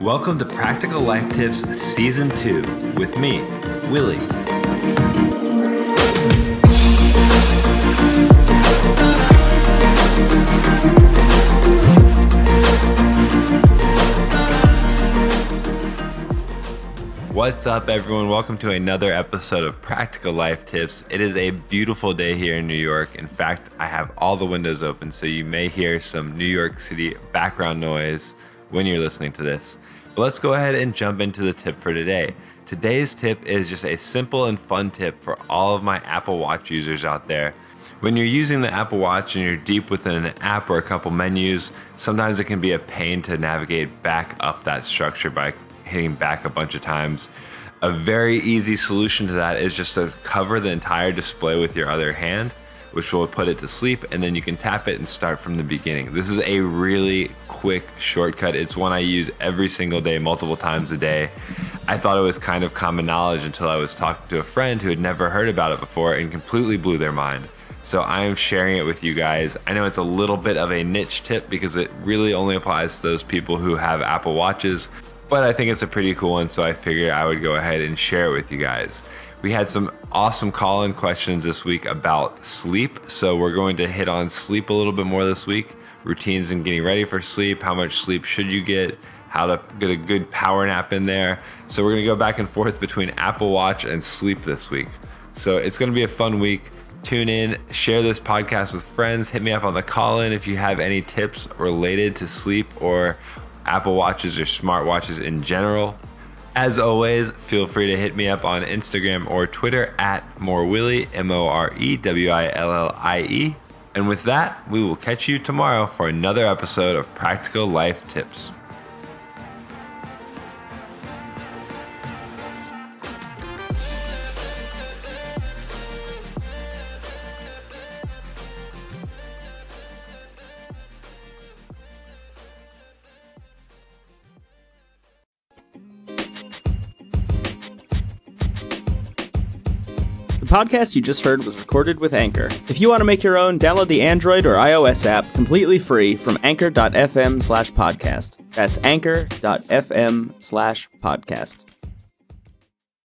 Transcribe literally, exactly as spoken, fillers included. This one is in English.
Welcome to Practical Life Tips Season two with me, Willie. What's up, everyone? Welcome to another episode of Practical Life Tips. It is a beautiful day here in New York. In fact, I have all the windows open, so you may hear some New York City background noise when you're listening to this. But let's go ahead and jump into the tip for today. Today's tip is just a simple and fun tip for all of my Apple Watch users out there. When you're using the Apple Watch and you're deep within an app or a couple menus, sometimes it can be a pain to navigate back up that structure by hitting back a bunch of times. A very easy solution to that is just to cover the entire display with your other hand, which will put it to sleep, and then you can tap it and start from the beginning. This is a really quick shortcut. It's one I use every single day, multiple times a day. I thought it was kind of common knowledge until I was talking to a friend who had never heard about it before and completely blew their mind. So I am sharing it with you guys. I know it's a little bit of a niche tip because it really only applies to those people who have Apple Watches, but I think it's a pretty cool one, so I figured I would go ahead and share it with you guys. We had some awesome call-in questions this week about sleep, so we're going to hit on sleep a little bit more this week. Routines and getting ready for sleep, how much sleep should you get, how to get a good power nap in there. So we're going to go back and forth between Apple Watch and sleep this week. So it's going to be a fun week. Tune in, share this podcast with friends, hit me up on the call-in if you have any tips related to sleep or Apple Watches or smartwatches in general. As always, feel free to hit me up on Instagram or Twitter at MoreWillie, M O R E W I L L I E. And with that, we will catch you tomorrow for another episode of Practical Life Tips. The podcast you just heard was recorded with Anchor. If you want to make your own, download the Android or iOS app completely free from anchor.fm slash podcast. That's anchor.fm slash podcast.